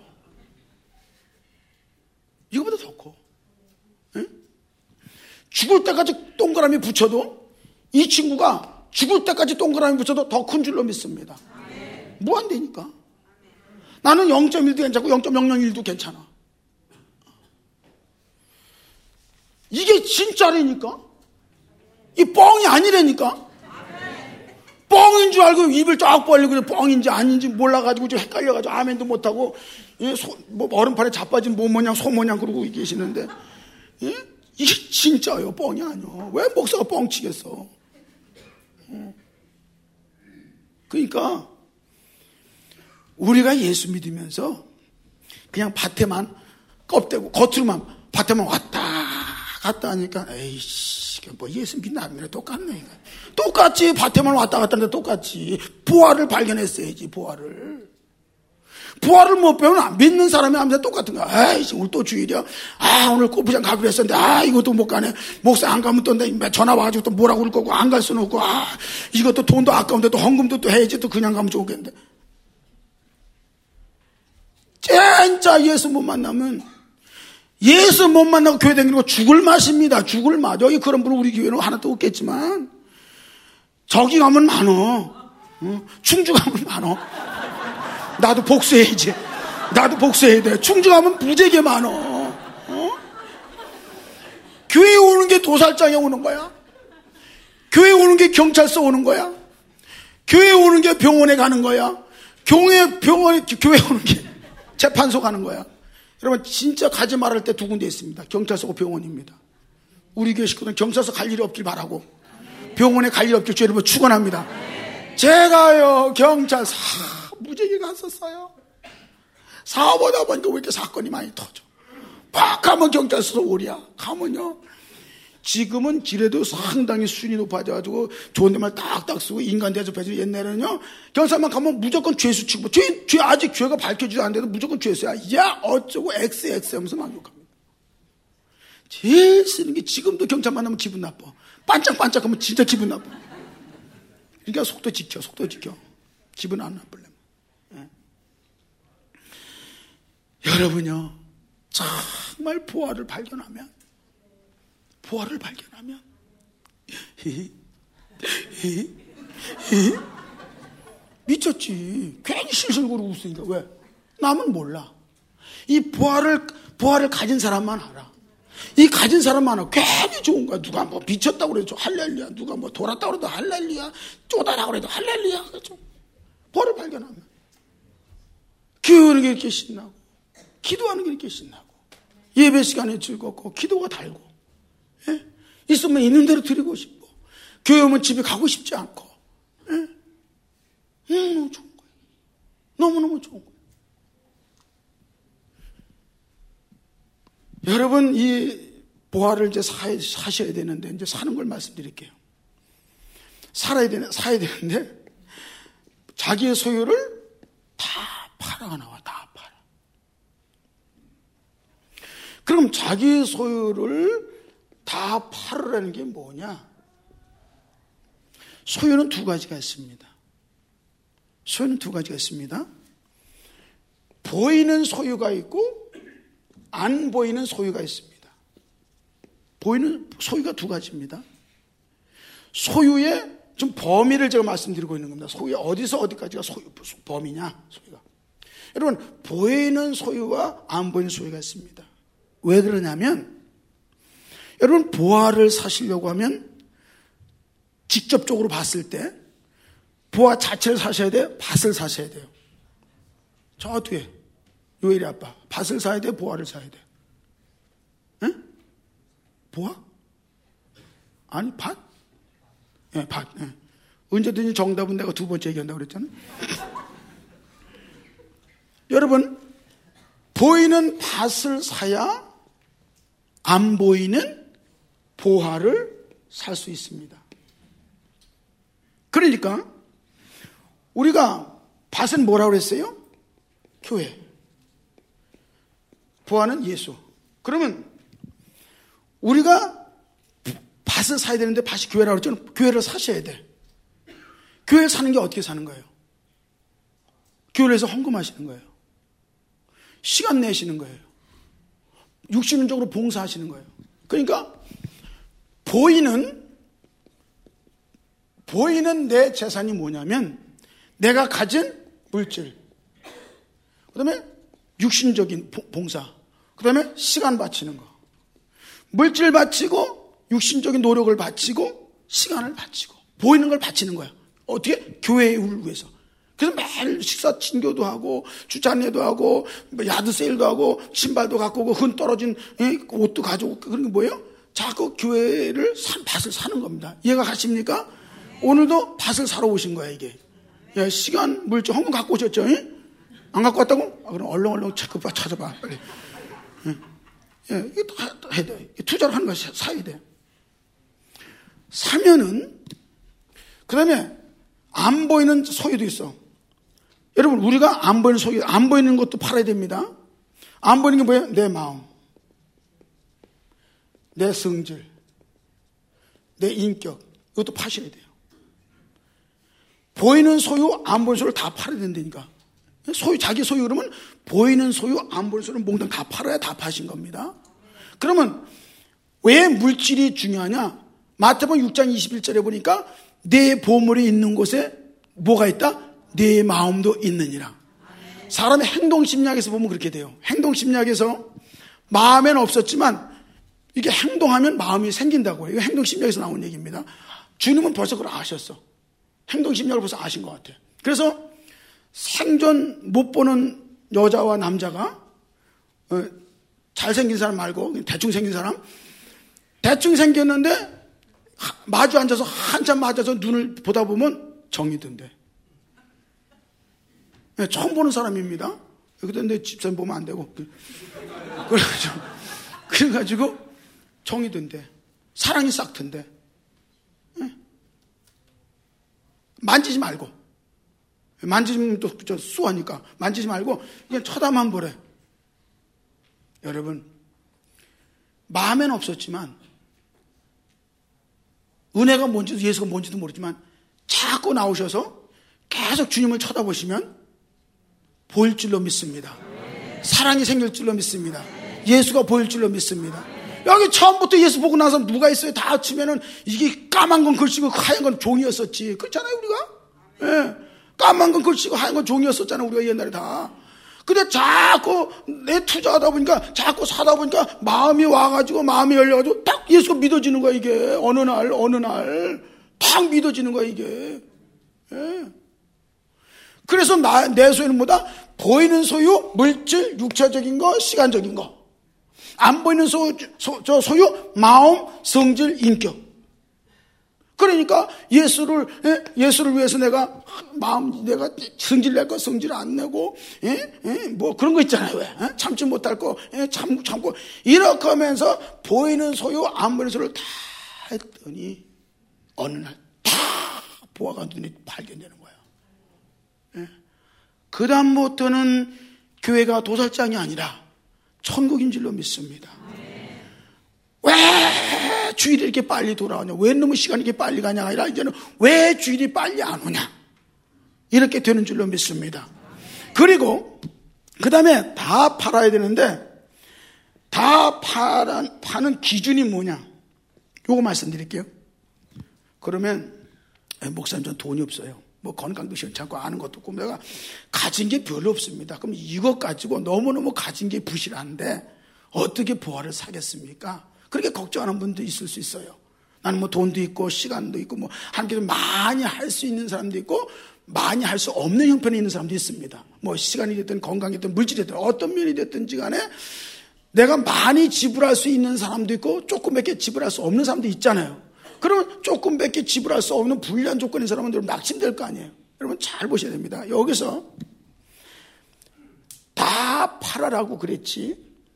Speaker 1: 이거보다 더 커. 응? 죽을 때까지 동그라미 붙여도 이 친구가 죽을 때까지 동그라미 붙여도 더 큰 줄로 믿습니다. 무한대니까. 나는 0.1도 괜찮고 0.001도 괜찮아. 이게 진짜라니까. 이 뻥이 아니라니까. 뻥인 줄 알고 입을 쫙 벌리고 뻥인지 아닌지 몰라가지고 좀 헷갈려가지고 아멘도 못하고 뭐 얼음판에 자빠진 모 모양 소 모양 그러고 계시는데 이게 진짜예요. 뻥이 아니야. 왜 목사가 뻥치겠어. 그러니까 우리가 예수 믿으면서 그냥 밭에만 껍데고 겉으로만 밭에만 왔다 갔다 하니까 에이씨 뭐 예수 믿나 안 믿나 똑같네. 똑같지. 밭에만 왔다 갔다 하는데 똑같지. 부활을 발견했어야지. 부활을 못 배우면 믿는 사람이 하면서 똑같은 거야. 에이씨 오늘 또 주일이야. 오늘 골프장 가기로 했었는데 이것도 못 가네. 목사 안 가면 또 전화 와가지고 또 뭐라고 그럴 거고 안 갈 수는 없고 이것도 돈도 아까운데 또 헌금도 또 해야지. 또 그냥 가면 좋겠는데. 진짜 예수 못 만나면 예수 못 만나고 교회 다니는 거 죽을 맛입니다. 죽을 맛. 여기 그런 분은 우리 교회는 하나도 없겠지만 저기 가면 많어. 충주 가면 많어. 나도 복수해야지. 나도 복수해야 돼. 충주 가면 무지하게 많어. 교회에 오는 게 도살장에 오는 거야. 교회에 오는 게 경찰서 오는 거야. 교회에 오는 게 병원에 가는 거야. 교회에 오는 게 재판소 가는 거야. 여러분 진짜 가지 말할 때 두 군데 있습니다. 경찰서고 병원입니다. 우리 교회 식구들은 경찰서 갈 일이 없길 바라고 병원에 갈 일이 없길 주님을 축원합니다. 제가요 경찰서 무지하게 갔었어요. 사업하다 보니까 왜 이렇게 사건이 많이 터져. 팍 하면 경찰서 오랴. 가면요 지금은 길에도 상당히 수준이 높아져가지고 좋은 데만 딱딱 쓰고 인간 대접해주고 옛날에는요 경찰만 가면 무조건 죄수 치고 죄 아직 죄가 밝혀지지 않는데도 무조건 죄수야. 야 어쩌고 XX 하면서 막 욕합니다. 제일 쓰는 게 지금도 경찰 만나면 기분 나빠. 반짝반짝하면 진짜 기분 나빠. 그러니까 속도 지켜. 기분 안 나쁘려면. 여러분요 정말 부활을 발견하면 미쳤지. 괜히 실실거리고 웃으니까. 왜? 남은 몰라. 이 부활을 가진 사람만 알아. 이 가진 사람만 알아. 괜히 좋은 거야. 누가 뭐 미쳤다고 그래도 할렐루야. 누가 뭐 돌았다고 그래도 할렐루야. 쪼다라고 그래도 할렐루야. 그렇죠? 부활을 발견하면 교회하는 게 이렇게 신나고 기도하는 게 이렇게 신나고 예배 시간에 즐겁고 기도가 달고 있으면 있는 대로 드리고 싶고 교회 오면 집에 가고 싶지 않고 너무 좋은 거예요. 너무너무 좋은 거예요. 여러분 이 부활을 이제 사셔야 되는데 이제 사는 걸 말씀드릴게요. 사야 되는데 자기의 소유를 다 팔아가 나와. 다 팔아. 그럼 자기의 소유를 다 팔으라는 게 뭐냐? 소유는 두 가지가 있습니다. 보이는 소유가 있고 안 보이는 소유가 있습니다. 보이는 소유가 두 가지입니다. 소유의 좀 범위를 제가 말씀드리고 있는 겁니다. 소유 어디서 어디까지가 범위냐? 소유가. 여러분 보이는 소유와 안 보이는 소유가 있습니다. 왜 그러냐면 여러분 부활을 사시려고 하면 직접적으로 봤을 때 부활 자체를 사셔야 돼요? 밭을 사셔야 돼요? 저 뒤에 요엘이 아빠 밭을 사야 돼요? 부활을 사야 돼요? 응? 부활? 아니, 밭? 예, 밭. 예. 언제든지 정답은 내가 두 번째 얘기한다고 그랬잖아요. 여러분, 보이는 밭을 사야 안 보이는 보화를 살 수 있습니다. 그러니까 우리가 밭은 뭐라고 그랬어요? 교회. 보화는 예수. 그러면 우리가 밭을 사야 되는데 밭이 교회라고 그랬죠? 교회를 사셔야 돼. 교회 사는 게 어떻게 사는 거예요? 교회에서 헌금하시는 거예요. 시간 내시는 거예요. 육신적으로 봉사하시는 거예요. 그러니까 보이는 내 재산이 뭐냐면 내가 가진 물질, 그 다음에 육신적인 봉사, 그 다음에 시간 바치는 거. 물질 바치고 육신적인 노력을 바치고 시간을 바치고 보이는 걸 바치는 거야. 어떻게? 교회를 위해서. 그래서 매일 식사 친교도 하고 주차내도 하고 야드 세일도 하고 신발도 갖고 오고 흔 떨어진 옷도 가져오고 그런 게 뭐예요? 자꾸 교회를 밭을 사는 겁니다. 이해가 가십니까? 오늘도 밭을 사러 오신 거야 이게. 야, 시간 물질 헌금 갖고 오셨죠? 안 갖고 왔다고? 그럼 얼렁얼렁 찾아봐 빨리. 이게 다 해야 돼. 투자를 하는 거야. 사야 돼. 사면은 그 다음에 안 보이는 소유도 있어. 여러분, 우리가 안 보이는 소유, 안 보이는 것도 팔아야 됩니다. 안 보이는 게 뭐예요? 내 마음, 내 성질, 내 인격, 이것도 파셔야 돼요. 보이는 소유, 안 보이는 소유를 다 팔아야 된다니까. 소유, 자기 소유 그러면 보이는 소유, 안 보이는 소유를 몽땅 다 팔아야 다 파신 겁니다. 그러면 왜 물질이 중요하냐? 마태복음 6장 21절에 보니까 내 보물이 있는 곳에 뭐가 있다? 내 마음도 있느니라. 사람의 행동심리학에서 보면 그렇게 돼요. 행동심리학에서 마음에는 없었지만 이게 행동하면 마음이 생긴다고 해요. 이거 행동심리학에서 나온 얘기입니다. 주님은 벌써 그걸 아셨어. 행동심리학을 벌써 아신 것 같아요. 그래서 생전 못 보는 여자와 남자가 잘생긴 사람 말고 대충 생긴 사람, 대충 생겼는데 마주 앉아서 한참 맞아서 눈을 보다 보면 정이 든대. 네, 처음 보는 사람입니다. 여기다 내 집사님 보면 안 되고. 그래가지고 정이 든대. 사랑이 싹 든대. 네. 만지지 말고. 만지면 또 쑤하니까. 만지지 말고 그냥 쳐다만 보래. 여러분, 마음에는 없었지만 은혜가 뭔지도 예수가 뭔지도 모르지만 자꾸 나오셔서 계속 주님을 쳐다보시면 보일 줄로 믿습니다. 사랑이 생길 줄로 믿습니다. 예수가 보일 줄로 믿습니다. 여기 처음부터 예수 보고 나서 누가 있어요? 다 치면은 이게 까만 건 글씨고 하얀 건 종이었었지. 그렇잖아요, 우리가? 예. 까만 건 글씨고 하얀 건 종이었었잖아요, 우리가 옛날에 다. 근데 자꾸 내 투자하다 보니까 자꾸 사다 보니까 마음이 와가지고 마음이 열려가지고 딱 예수가 믿어지는 거야, 이게. 어느 날 딱 믿어지는 거야, 이게. 예. 그래서 내 소유는 뭐다? 보이는 소유, 물질, 육체적인 거, 시간적인 거. 안 보이는 소유, 마음, 성질, 인격. 그러니까 예수를 위해서 내가 성질 낼 거 성질 안 내고, 뭐 그런 거 있잖아요. 왜? 참지 못할 거, 참고. 이렇게 하면서 보이는 소유, 안 보이는 소유를 다 했더니 어느 날 다 보아가 눈이 발견되는 거예요. 그 다음부터는 교회가 도살장이 아니라 천국인 줄로 믿습니다. 왜 주일이 이렇게 빨리 돌아오냐, 왜 너무 시간이 이렇게 빨리 가냐 아니라 이제는 왜 주일이 빨리 안 오냐, 이렇게 되는 줄로 믿습니다. 그리고 그 다음에 다 팔아야 되는데 다 파는 기준이 뭐냐, 요거 말씀드릴게요. 그러면 목사님 전 돈이 없어요, 뭐 건강도 시원찮고 아는 것도 없고 내가 가진 게 별로 없습니다. 그럼 이것 가지고 너무너무 가진 게 부실한데 어떻게 보화를 사겠습니까? 그렇게 걱정하는 분도 있을 수 있어요. 나는 뭐 돈도 있고 시간도 있고 뭐 하나님께서 많이 할 수 있는 사람도 있고 많이 할 수 없는 형편에 있는 사람도 있습니다. 뭐 시간이 됐든 건강이 됐든 물질이 됐든 어떤 면이 됐든지 간에 내가 많이 지불할 수 있는 사람도 있고 조그맣게 지불할 수 없는 사람도 있잖아요. 그러면 조금밖에 지불할 수 없는 불리한 조건인 사람은 여러분 낙심될 거 아니에요. 여러분 잘 보셔야 됩니다. 여기서 다 팔아라고 그랬지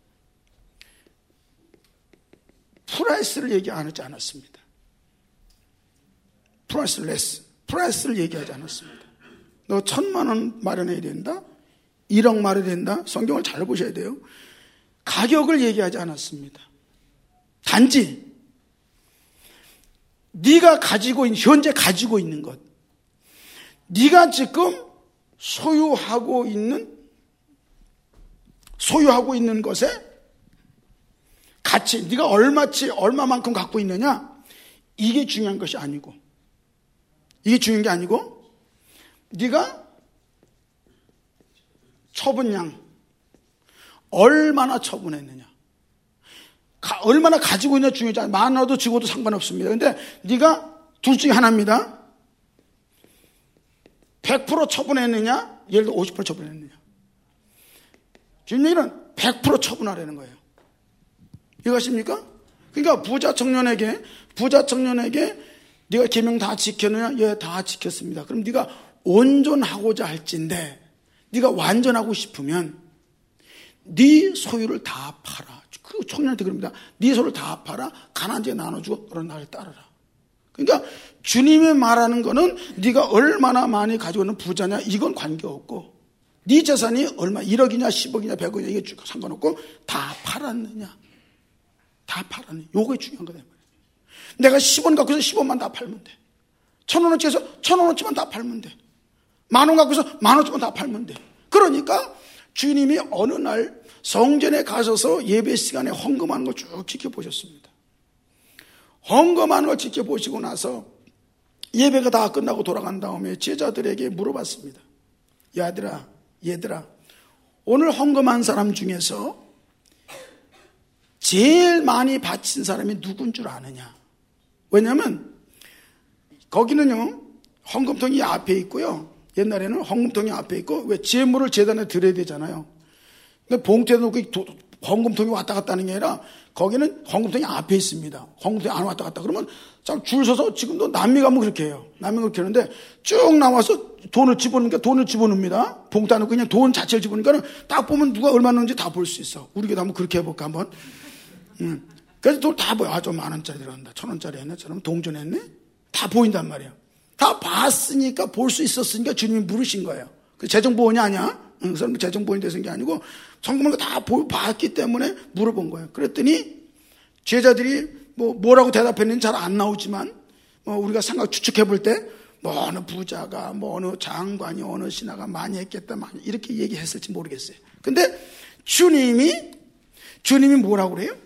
Speaker 1: 프라이스를 얘기 안 하지 않았습니다. 프라이스를 얘기하지 않았습니다. 너 1,000만 원 마련해야 된다? 1억 마련해야 된다? 성경을 잘 보셔야 돼요. 가격을 얘기하지 않았습니다. 단지 네가 가지고 있는, 현재 가지고 있는 것, 네가 지금 소유하고 있는 것에 가치, 네가 얼마만큼 갖고 있느냐, 이게 중요한 것이 아니고, 이게 중요한 게 아니고, 네가 처분량, 얼마나 처분했느냐, 얼마나 가지고 있느냐 중요하지 않아요. 많아도 적어도 상관없습니다. 근데 네가 둘 중에 하나입니다. 100% 처분했느냐, 예를 들어 50% 처분했느냐. 지금 얘기는 100% 처분하라는 거예요. 이해가십니까? 그러니까 부자 청년에게 네가 계명 다 지켰느냐? 예, 다 지켰습니다. 그럼 네가 온전하고자 할진데, 네가 완전하고 싶으면 네 소유를 다 팔아. 그 청년한테 그럽니다. 네 소유를 다 팔아. 가난한 자에 나눠주고 너는 나를 따르라. 그러니까 주님이 말하는 거는 네가 얼마나 많이 가지고 있는 부자냐 이건 관계없고, 네 재산이 얼마, 1억이냐 10억이냐 100억이냐 이게 상관없고 다 팔았느냐, 다 팔았느냐, 요게 중요한 거다. 내가 10원 갖고 있어서 10원만 다 팔면 돼. 1,000원어치에서 1,000원어치만 다 팔면 돼. 10,000원 갖고 있어서 10,000원어치만 다 팔면 돼. 그러니까 주님이 어느 날 성전에 가셔서 예배 시간에 헌금하는 걸 쭉 지켜보셨습니다. 헌금하는 걸 지켜보시고 나서 예배가 다 끝나고 돌아간 다음에 제자들에게 물어봤습니다. 얘들아, 오늘 헌금한 사람 중에서 제일 많이 바친 사람이 누군 줄 아느냐? 왜냐하면 거기는요, 헌금통이 앞에 있고요. 옛날에는 헌금통이 앞에 있고, 왜 제물을 제단에 드려야 되잖아요. 그러니까 봉투에 놓고 헌금통이 왔다 갔다 하는 게 아니라 거기는 헌금통이 앞에 있습니다. 헌금통이 안 왔다 갔다 그러면 줄 서서, 지금도 남미 가면 그렇게 해요. 남미 그렇게 하는데 쭉 나와서 돈을 집어넣습니다. 봉투 안에 그냥 돈 자체를 집어넣으니까 딱 보면 누가 얼마 넣는지 다 볼 수 있어. 우리가 한번 그렇게 해볼까 한번. 그래서 돈 다 보여. 좀 10,000원짜리 들어간다, 1,000원짜리 했네, 저러면 동전했네, 다 보인단 말이에요. 다 봤으니까, 볼 수 있었으니까 주님이 물으신 거예요. 그 재정보원이 아니야. 그 사람 재정보원이 돼서 게 아니고 성금을 다 봤기 때문에 물어본 거예요. 그랬더니 제자들이 뭐라고 대답했는지 잘 안 나오지만 우리가 추측해 볼 때 어느 부자가 어느 장관이 어느 신하가 많이 했겠다, 많이 이렇게 얘기했을지 모르겠어요. 근데 주님이 뭐라고 그래요?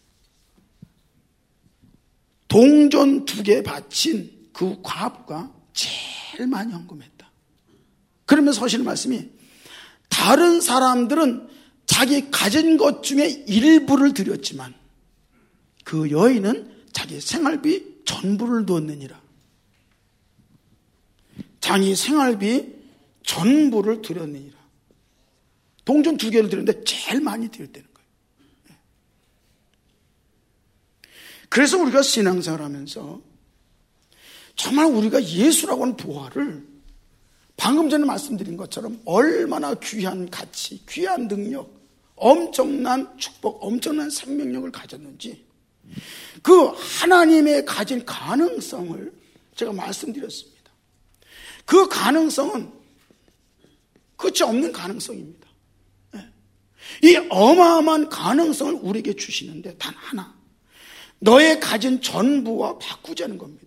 Speaker 1: 동전 2개 바친 그 과부가 제일 많이 헌금했다. 그러면서 하시는 말씀이, 다른 사람들은 자기 가진 것 중에 일부를 드렸지만 그 여인은 자기 생활비 전부를 넣었느니라. 자기 생활비 전부를 드렸느니라. 동전 2개를 드렸는데 제일 많이 드렸다는 거예요. 그래서 우리가 신앙생활 하면서 정말 우리가 예수라고 하는 부활을 방금 전에 말씀드린 것처럼 얼마나 귀한 가치, 귀한 능력, 엄청난 축복, 엄청난 생명력을 가졌는지, 그 하나님의 가진 가능성을 제가 말씀드렸습니다. 그 가능성은 끝이 없는 가능성입니다. 이 어마어마한 가능성을 우리에게 주시는데 단 하나, 너의 가진 전부와 바꾸자는 겁니다.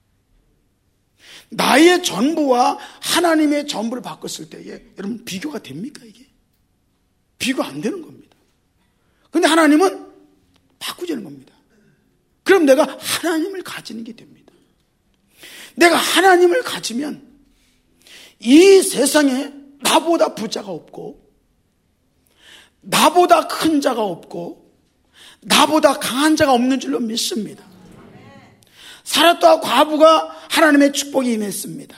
Speaker 1: 나의 전부와 하나님의 전부를 바꿨을 때에 여러분 비교가 됩니까? 이게 비교 안 되는 겁니다. 그런데 하나님은 바꾸자는 겁니다. 그럼 내가 하나님을 가지는 게 됩니다. 내가 하나님을 가지면 이 세상에 나보다 부자가 없고, 나보다 큰 자가 없고, 나보다 강한 자가 없는 줄로 믿습니다. 사라다 과부가 하나님의 축복이 임했습니다.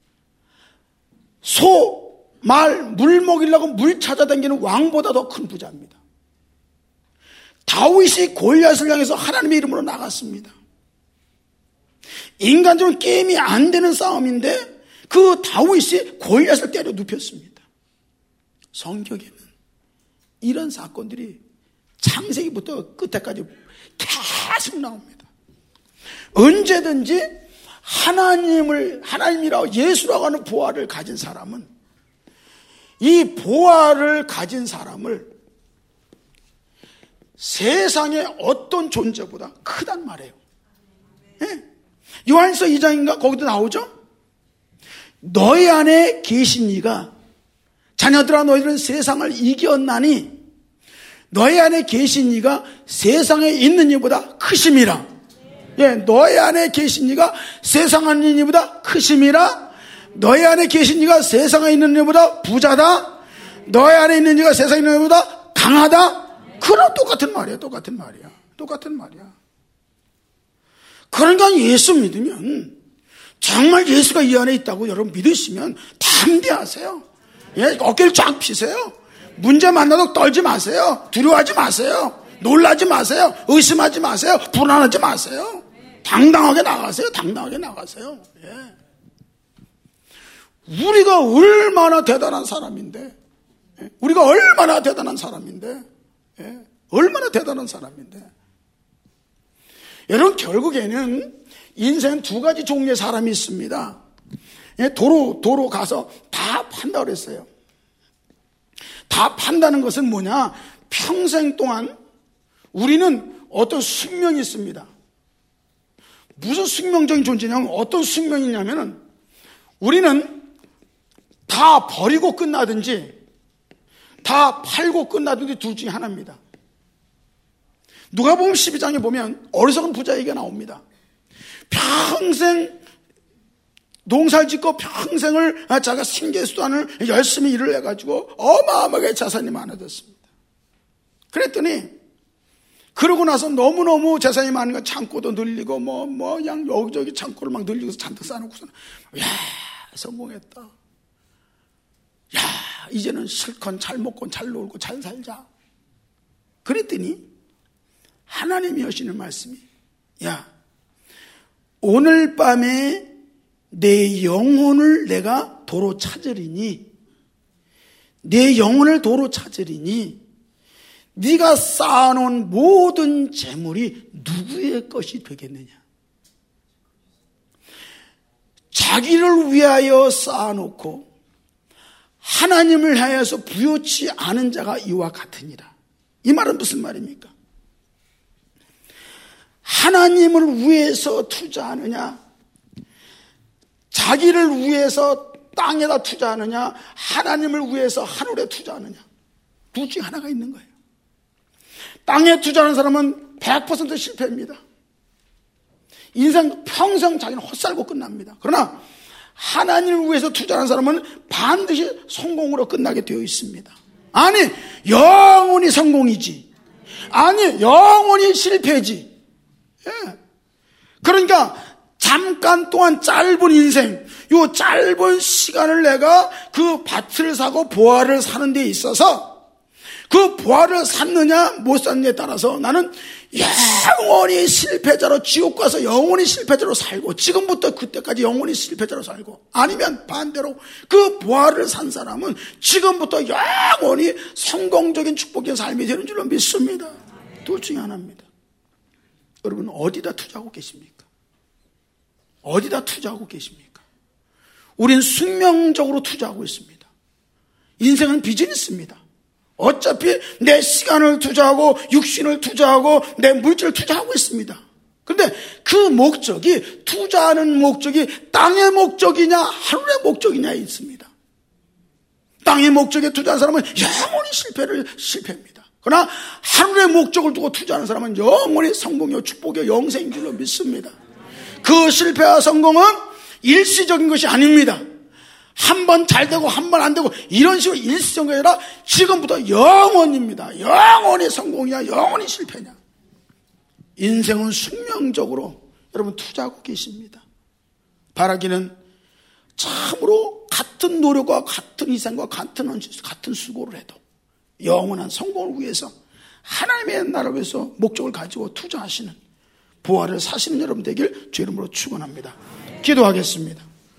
Speaker 1: 소, 말, 물 먹이려고 물 찾아다니는 왕보다 더 큰 부자입니다. 다윗이 골리앗을 향해서 하나님의 이름으로 나갔습니다. 인간적으로 게임이 안 되는 싸움인데 그 다윗이 골리앗을 때려 눕혔습니다. 성경에는 이런 사건들이 창세기부터 끝에까지 계속 나옵니다. 언제든지 하나님이라고 예수라고 하는 보화를 가진 사람은 이 보화를 가진 사람을 세상의 어떤 존재보다 크단 말이에요. 네? 요한서 2장인가 거기도 나오죠. 너희 안에 계신 이가 자녀들아 너희들은 세상을 이겼나니 너희 안에 계신 이가 세상에 있는 이보다 크심이라. 예, 너희 안에 계신 이가 세상에 있는 이보다 크심이라. 너희 안에 계신 이가 세상에 있는 이보다 부자다. 너희 안에 있는 이가 세상에 있는 이보다 강하다. 그런 똑같은 말이야. 그러니까 예수 믿으면 정말 예수가 이 안에 있다고 여러분 믿으시면 담대하세요. 예, 어깨를 쫙 펴세요. 문제 만나도 떨지 마세요. 두려워하지 마세요. 놀라지 마세요. 의심하지 마세요. 불안하지 마세요. 당당하게 나가세요. 예. 우리가 얼마나 대단한 사람인데, 예. 얼마나 대단한 사람인데. 여러분, 결국에는 인생 두 가지 종류의 사람이 있습니다. 예, 도로 가서 다 판다고 그랬어요. 다 판다는 것은 뭐냐? 평생 동안 우리는 어떤 숙명이 있습니다. 무슨 숙명적인 존재냐면 어떤 숙명이냐면은 우리는 다 버리고 끝나든지 다 팔고 끝나든지 둘 중에 하나입니다. 누가복음 12장에 보면 어리석은 부자 얘기가 나옵니다. 평생 농사를 짓고 평생을 자기가 생계수단을 열심히 일을 해가지고 어마어마하게 자산이 많아졌습니다. 그랬더니 그러고 나서 너무너무 재산이 많으니까 창고도 늘리고 그냥 여기저기 창고를 막 늘리고 잔뜩 쌓아놓고서 야, 성공했다. 야, 이제는 실컷 잘 먹고 잘 놀고 잘 살자. 그랬더니 하나님이 하시는 말씀이, 야, 오늘 밤에 내 영혼을 내가 도로 찾으리니, 내 영혼을 도로 찾으리니 네가 쌓아놓은 모든 재물이 누구의 것이 되겠느냐? 자기를 위하여 쌓아놓고 하나님을 향해서 부요치 않은 자가 이와 같으니라. 이 말은 무슨 말입니까? 하나님을 위해서 투자하느냐, 자기를 위해서 땅에다 투자하느냐, 하나님을 위해서 하늘에 투자하느냐, 둘 중에 하나가 있는 거예요. 땅에 투자하는 사람은 100% 실패입니다. 인생 평생 자기는 헛살고 끝납니다. 그러나 하나님을 위해서 투자하는 사람은 반드시 성공으로 끝나게 되어 있습니다. 아니, 영원히 성공이지, 아니 영원히 실패지. 예. 그러니까 잠깐 동안 짧은 인생, 요 짧은 시간을 내가 그 밭을 사고 보화를 사는 데 있어서 그 보화를 샀느냐 못 샀느냐에 따라서 나는 영원히 실패자로 지옥 가서 영원히 실패자로 살고, 지금부터 그때까지 영원히 실패자로 살고, 아니면 반대로 그 보화를 산 사람은 지금부터 영원히 성공적인 축복적인 삶이 되는 줄로 믿습니다. 둘 중에 하나입니다. 여러분, 어디다 투자하고 계십니까? 어디다 투자하고 계십니까? 우린 숙명적으로 투자하고 있습니다. 인생은 비즈니스입니다. 어차피 내 시간을 투자하고 육신을 투자하고 내 물질을 투자하고 있습니다. 그런데 그 목적이, 투자하는 목적이 땅의 목적이냐 하늘의 목적이냐에 있습니다. 땅의 목적에 투자한 사람은 영원히 실패입니다. 그러나 하늘의 목적을 두고 투자하는 사람은 영원히 성공이요 축복이요 영생인 줄로 믿습니다. 그 실패와 성공은 일시적인 것이 아닙니다. 한 번 잘 되고 한 번 안 되고 이런 식으로 일시적인 게 아니라 지금부터 영원입니다. 영원히 성공이냐 영원히 실패냐. 인생은 숙명적으로 여러분 투자하고 계십니다. 바라기는 참으로 같은 노력과 같은 희생과 같은 수고를 해도 영원한 성공을 위해서 하나님의 나라를 위해서 목적을 가지고 투자하시는 부활을 사시는 여러분 되길 주 이름으로 축원합니다. 기도하겠습니다.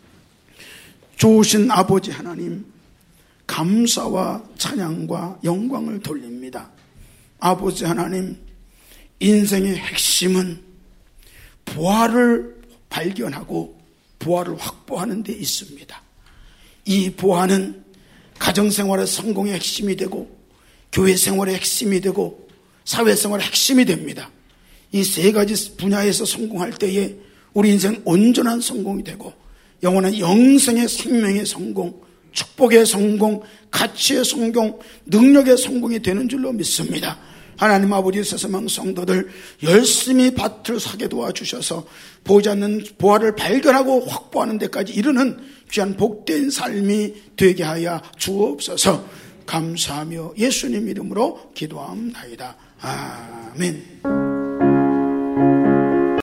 Speaker 1: 좋으신 아버지 하나님, 감사와 찬양과 영광을 돌립니다. 아버지 하나님, 인생의 핵심은 부활을 발견하고 부활을 확보하는 데 있습니다. 이 부활은 가정생활의 성공의 핵심이 되고 교회생활의 핵심이 되고 사회생활의 핵심이 됩니다. 이 세 가지 분야에서 성공할 때에 우리 인생 온전한 성공이 되고 영원한 영생의 생명의 성공, 축복의 성공, 가치의 성공, 능력의 성공이 되는 줄로 믿습니다. 하나님 아버지, 세세망 성도들 열심히 밭을 사게 도와주셔서 보지 않는 부활을 발견하고 확보하는 데까지 이르는 귀한 복된 삶이 되게 하여 주옵소서. 감사하며 예수님 이름으로 기도합니다. 아멘.